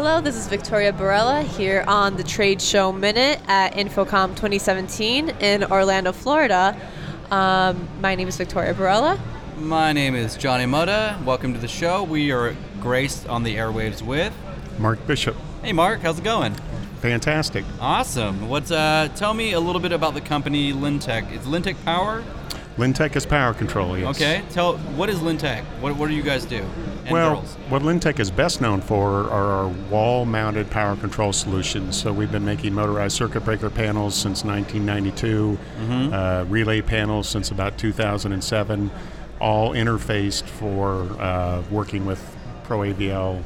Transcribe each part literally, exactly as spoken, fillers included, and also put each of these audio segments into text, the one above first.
Hello, this is Victoria Barella here on the Trade Show Minute at InfoComm twenty seventeen in Orlando, Florida. Um, my name is Victoria Barella. My name is Johnny Mota. Welcome to the show. We are graced on the airwaves with Mark Bishop. Hey Mark, how's it going? Fantastic. Awesome. What's uh? Tell me a little bit about the company Lintec. Is Lintec Power? Lintec is power control, yes. Okay. Tell what is Lintec? What what do you guys do? And well, girls? what Lintec is best known for are our wall-mounted power control solutions. So we've been making motorized circuit breaker panels since nineteen ninety-two, mm-hmm. uh, relay panels since about two thousand seven, all interfaced for uh, working with Pro A V L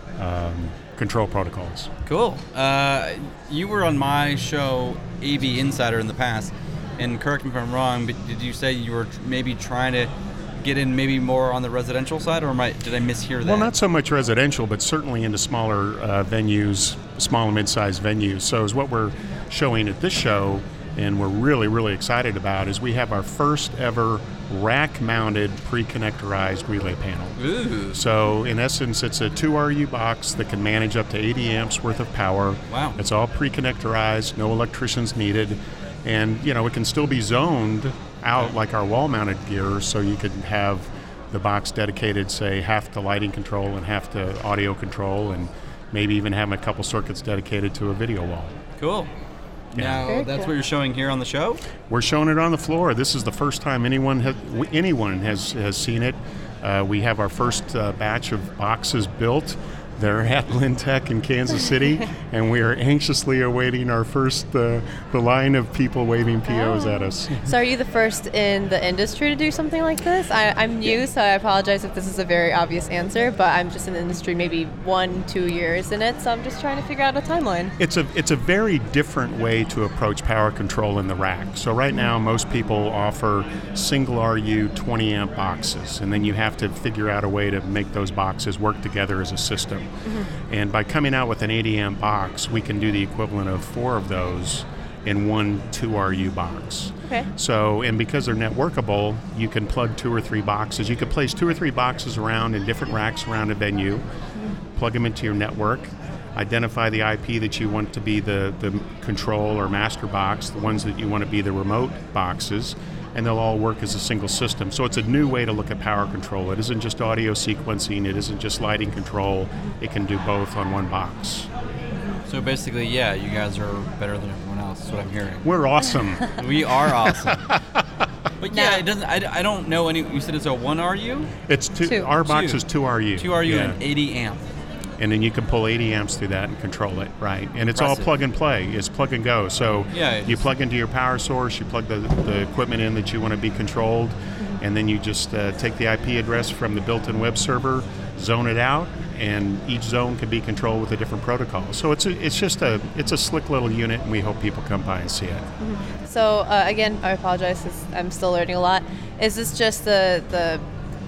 um, control protocols. Cool. Uh, you were on my show, A V Insider, in the past, and correct me if I'm wrong, but did you say you were maybe trying to get in maybe more on the residential side, or am I, did I mishear that? Well, not so much residential, but certainly into smaller uh, venues, small and mid-sized venues. So is what we're showing at this show, and we're really, really excited about, is we have our first ever rack-mounted pre-connectorized relay panel. Ooh. So in essence, it's a two R U box that can manage up to eighty amps worth of power. Wow. It's all pre-connectorized, no electricians needed, and you know it can still be zoned out like our wall-mounted gear, so you could have the box dedicated, say, half to lighting control and half to audio control, and maybe even have a couple circuits dedicated to a video wall. Cool. Yeah. Now, Very that's cool. what you're showing here on the show? We're showing it on the floor. This is the first time anyone has, anyone has, has seen it. Uh, we have our first uh, batch of boxes built. They're at Lintec in Kansas City, and we are anxiously awaiting our first, uh, the line of people waving P Os Oh. at us. So are you the first in the industry to do something like this? I, I'm new, so I apologize if this is a very obvious answer, but I'm just in the industry maybe one, two years in it, so I'm just trying to figure out a timeline. It's a it's a very different way to approach power control in the rack. So right now, most people offer single R U twenty amp boxes, and then you have to figure out a way to make those boxes work together as a system. Mm-hmm. And by coming out with an eighty amp box, we can do the equivalent of four of those in one two R U box. Okay. So, and because they're networkable, you can plug two or three boxes. You could place two or three boxes around in different racks around a venue, mm-hmm. plug them into your network, identify the I P that you want to be the, the control or master box, the ones that you want to be the remote boxes, and they'll all work as a single system. So it's a new way to look at power control. It isn't just audio sequencing, it isn't just lighting control, it can do both on one box. So basically, yeah, you guys are better than everyone else, is what I'm hearing. We're awesome. We are awesome. But yeah, it doesn't. I, I don't know any. You said it's a one R U? It's two, Two. our box Two. is two R U. two R U Yeah. and eighty amp. And then you can pull eighty amps through that and control it, right? And it's Impressive. all plug and play. It's plug and go. So Yeah, it you is. plug into your power source, you plug the, the equipment in that you want to be controlled, mm-hmm. and then you just uh, take the I P address from the built-in web server, zone it out, and each zone can be controlled with a different protocol. So it's a, it's just a it's a slick little unit, and we hope people come by and see it. Mm-hmm. So uh, again, I apologize, 'cause I'm still learning a lot. Is this just the the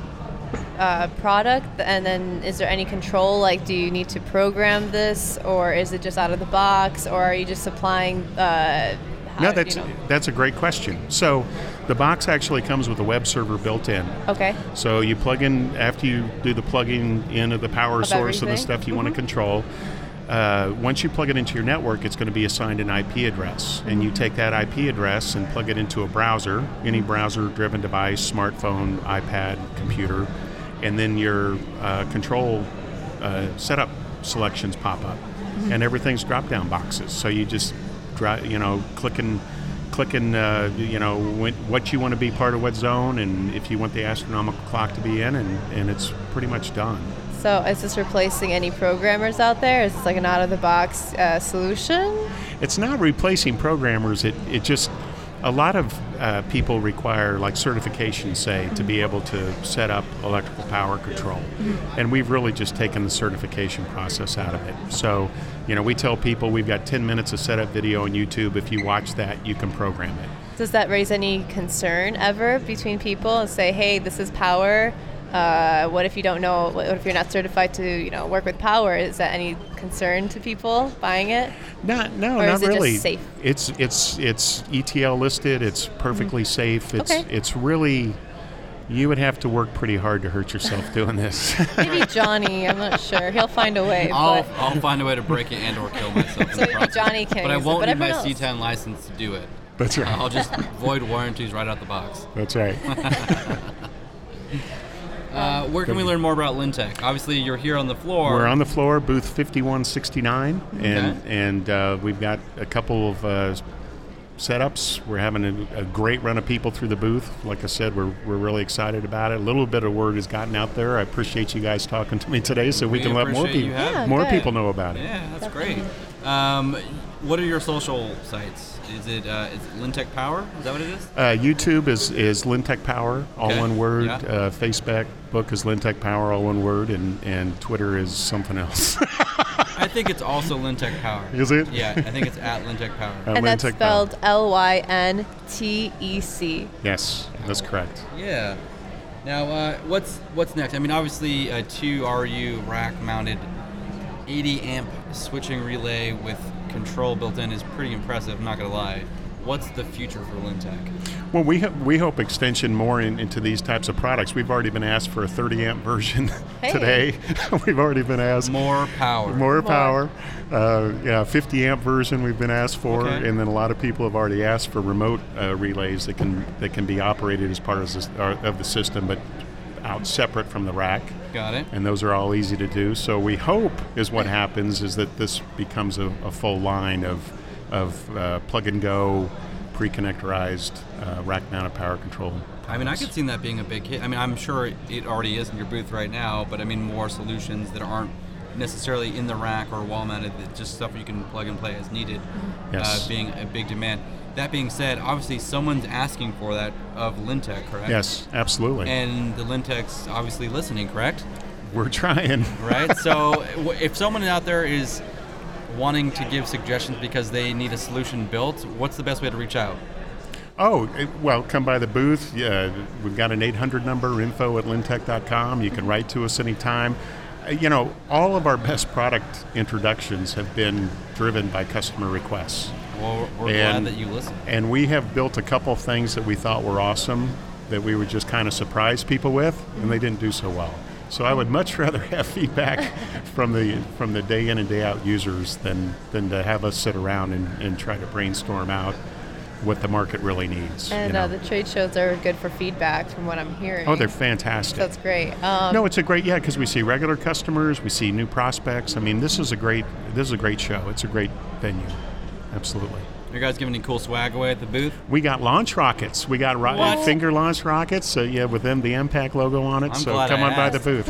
Uh, product, and then is there any control? Like, do you need to program this, or is it just out of the box, or are you just supplying? Uh, how, No, that's you know? that's a great question. So the box actually comes with a web server built in. Okay. So you plug in, after you do the plugging in of the power Of source and the everything? stuff you Mm-hmm. want to control, uh, once you plug it into your network, it's going to be assigned an I P address. And you take that I P address and plug it into a browser, any browser-driven device, smartphone, iPad, computer, and then your uh, control uh, setup selections pop up. Mm-hmm. And everything's drop-down boxes. So you just, dri- you know, click and clicking, uh, you know, when, what you want to be part of what zone, and if you want the astronomical clock to be in, and, and it's pretty much done. So is this replacing any programmers out there? Is this like an out-of-the-box uh, solution? It's not replacing programmers. It it just, a lot of uh, people require like certification, say, to be able to set up electrical power control. Mm-hmm. And we've really just taken the certification process out of it. So, you know, we tell people we've got ten minutes of setup video on YouTube. If you watch that, you can program it. Does that raise any concern ever between people and say, hey, this is power? Uh, what if you don't know, what if you're not certified to, you know, work with power? Is that any concern to people buying it? Not, no, or not is it really. just safe? It's it's it's E T L listed. It's perfectly mm-hmm. safe. It's okay. it's really You would have to work pretty hard to hurt yourself doing this. Maybe Johnny. I'm not sure. He'll find a way. I'll, but I'll find a way to break it and or kill myself. in So the maybe process. Johnny can But I use it, won't but need my everyone C else- ten license to do it. That's right. I'll just void warranties right out the box. That's right. Uh, where can we learn more about Lintech? Obviously, you're here on the floor. We're on the floor, booth fifty-one sixty-nine, and Okay. and uh, we've got a couple of uh, setups. We're having a, a great run of people through the booth. Like I said, we're we're really excited about it. A little bit of word has gotten out there. I appreciate you guys talking to me today, so we, We can let more appreciate you people having Yeah, more good. people know about it. Yeah, that's Definitely. great. Um, what are your social sites? Is it uh, is it Lintech Power? Is that what it is? Uh, YouTube is, is Lintech Power, all Okay. one word. Yeah. Uh, Facebook book is Lintech Power, all one word, and, and Twitter is something else. I think it's also Lintech Power. Is it? Yeah, I think it's at Lintech Power. Uh, and that's Lintech Power. spelled L Y N T E C. Yes, that's correct. Yeah. Now, uh, what's what's next? I mean, obviously, a two R U rack-mounted eighty amp switching relay with control built in is pretty impressive. I'm not gonna lie. What's the future for Lintech? Well, we ho- we hope extension more in, into these types of products. We've already been asked for a thirty amp version Hey. today. We've already been asked More power. more power. Uh, yeah, fifty amp version we've been asked for, Okay. and then a lot of people have already asked for remote uh, relays that can that can be operated as part of, this, uh, of the system, but out separate from the rack. Got it. And those are all easy to do. So we hope is what happens is that this becomes a, a full line of of uh, plug and go, pre-connectorized uh, rack-mounted power control. I mean, I could see that being a big hit. I mean, I'm sure it already is in your booth right now, but I mean, more solutions that aren't necessarily in the rack or wall-mounted, that just stuff you can plug and play as needed, Yes. uh, being a big demand. That being said, obviously someone's asking for that of Lintech, correct? Yes, absolutely. And the Lintech's obviously listening, correct? We're trying. Right? So w- if someone out there is wanting to give suggestions because they need a solution built, what's the best way to reach out? Oh, it- well, come by the booth. Yeah, we've got an eight hundred number, info at lintech dot com. You can write to us anytime. Uh, You know, all of our best product introductions have been driven by customer requests. Well, we're And- glad that you listen. And we have built a couple things that we thought were awesome that we would just kind of surprise people with, and they didn't do so well. So I would much rather have feedback from the from the day in and day out users than than to have us sit around and, and try to brainstorm out what the market really needs. you And know. uh, the trade shows are good for feedback, from what I'm hearing. Oh, they're fantastic. That's great. Um, No, it's a great, yeah, because we see regular customers, we see new prospects. I mean, this is a great, this is a great show. It's a great venue, absolutely. Are you guys giving any cool swag away at the booth? We got launch rockets. We got ro- What? finger launch rockets. So yeah, with them the M PAC logo on it. I'm so glad come I on by the asked. booth,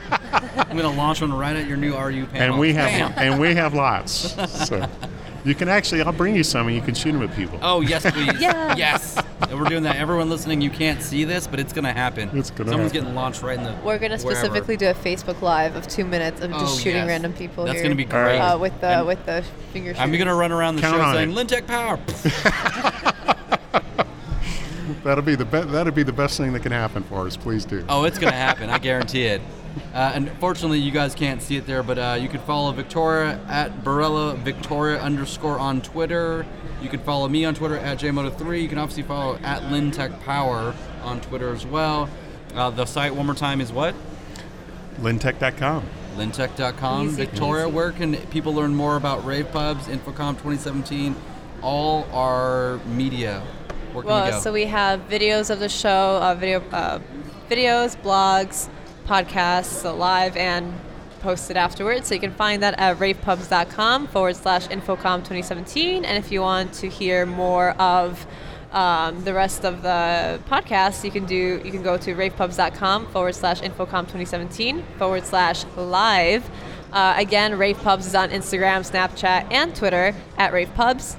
I'm going to launch one right at your new R U panel. and we have Bam! and we have lots. So you can actually, I'll bring you some, and you can shoot them at people. Oh, yes, please. Yes. Yes. We're doing that. Everyone listening, you can't see this, but it's going to happen. It's gonna Someone's happen. getting launched right in the We're going to wherever. specifically do a Facebook Live of two minutes of just Oh, shooting yes. random people That's here. gonna be All right. great. Uh, with the And with the finger I'm going to shooters. run around the Count show on saying, it. Lintech Power. That'll be the be- that'll be the best thing that can happen for us. Please do. Oh, it's going to happen. I guarantee it. Uh, unfortunately, you guys can't see it there, but uh, you can follow Victoria at Barella Victoria underscore on Twitter. You can follow me on Twitter at J Moto three. You can obviously follow at Lintech Power on Twitter as well. Uh, the site, one more time, is what? lintech dot com. Lintech dot com. Easy Victoria, peasy. where can people learn more about Rave Pubs, InfoComm twenty seventeen, all our media? Where can we Well, go? so we have videos of the show, uh, video, uh, videos, blogs, podcasts, so live and posted afterwards. So you can find that at ravepubs.com forward slash InfoComm twenty seventeen. And if you want to hear more of um, the rest of the podcast, you can do you can go to ravepubs.com forward slash InfoComm twenty seventeen forward slash live. Uh, again, RavePubs is on Instagram, Snapchat, and Twitter at RavePubs.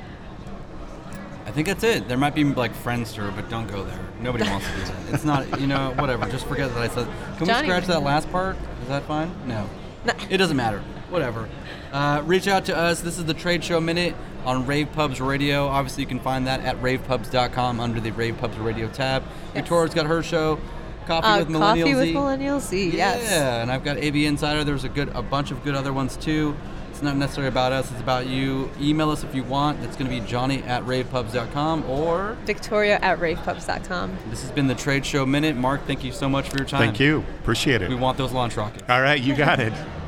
I think that's it. There might be like Friendster, but don't go there. Nobody wants to do that. It's not, you know, whatever. Just forget that I said. Can Johnny- we scratch that last part? Is that fine? No. It doesn't matter. Whatever. Uh, reach out to us. This is the Trade Show Minute on Rave Pubs Radio. Obviously, you can find that at ravepubs dot com under the Rave Pubs Radio tab. Victoria's got her show, Coffee Uh, with Millennial Coffee Z. with Millennial Z, yes. Yeah, and I've got A V Insider. There's a good, a bunch of good other ones too. It's not necessarily about us, it's about you. Email us if you want. It's going to be Johnny at rave pubs dot com or Victoria at rave pubs dot com. This has been the Trade Show Minute. Mark, thank you so much for your time. Thank you. Appreciate it. We want those launch rockets. All right, you got it.